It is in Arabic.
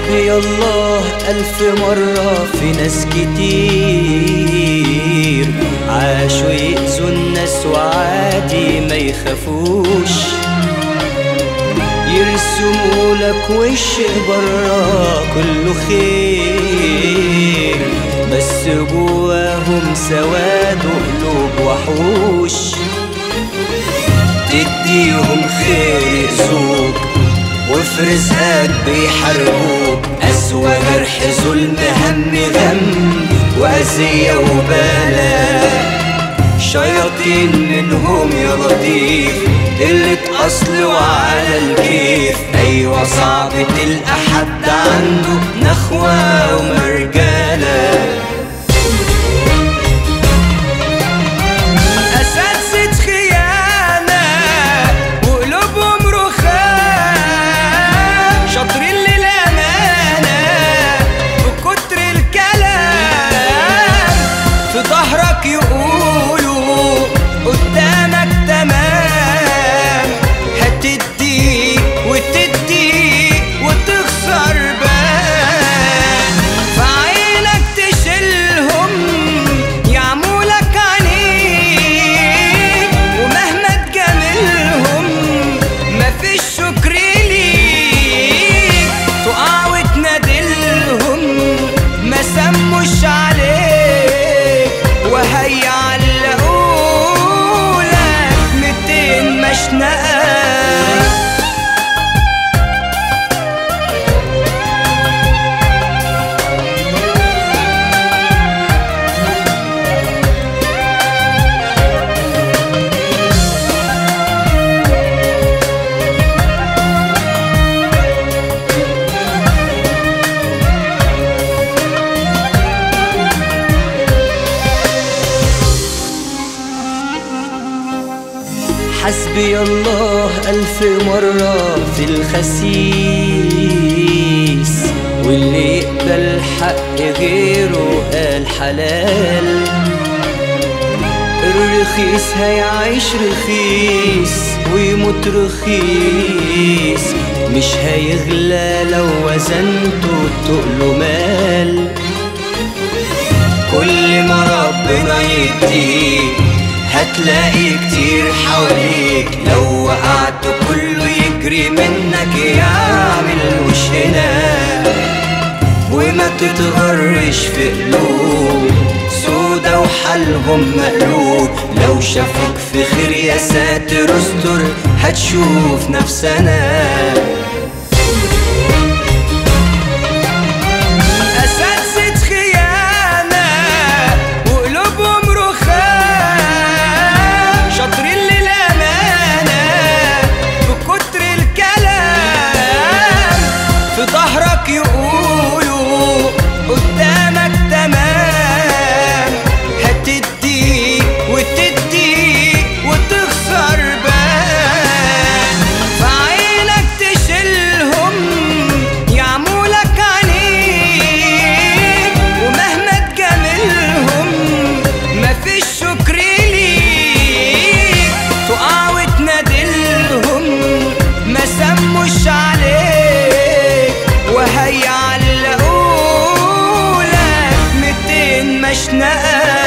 حسبي الله ألف مرة في ناس كتير عاشوا يأذوا الناس وعادي ما يخافوش، يرسموا لك وش برا كله خير بس جواهم سواد وقلوب وحوش. تديهم خير يأذوك وفي رزقك بيحرقوك، أسوأ جرح ظلم هم غم وأذية وبلاء. شياطين منهم يا لطيف قلة أصل وعلى الكيف، أيوة صعب تلقى حد عنده نخوة ومرجالة. ظهرك يقولوا قدامك تمام، هتدي وتدي وتخسر بان، فعينك تشيلهم يعمولك عنيك، ومهما تجاملهم مفيش شكر ليك، تقع وتنادلهم ما سموش عليك وهيعلقولك 200 مشنقة. حسبي الله ألف مرة في الخسيس، واللي يقبل حق غيره قال حلال. الرخيص هيعيش رخيص ويموت رخيص، مش هيغلى لو وزنته تقله مال. كل ما ربنا يديك هتلاقي كتير حواليك، لو وقعت كله يجري منك يعمل وش هنا، وما تتغرش في قلوب سودا وحالهم مقلوب. لو شافوك في خير يا ساتر استر هتشوف نفسنا. ظهرك يقولوا قدامك تمام، هتدي وتدي وتخسر بان، فعينك تشيلهم يعمولك عنيك، ومهما تجاملهم مفيش شكر ليك، تقع وتنادلهم ما سموش عليك وهيعلقولك 200 مشنقة.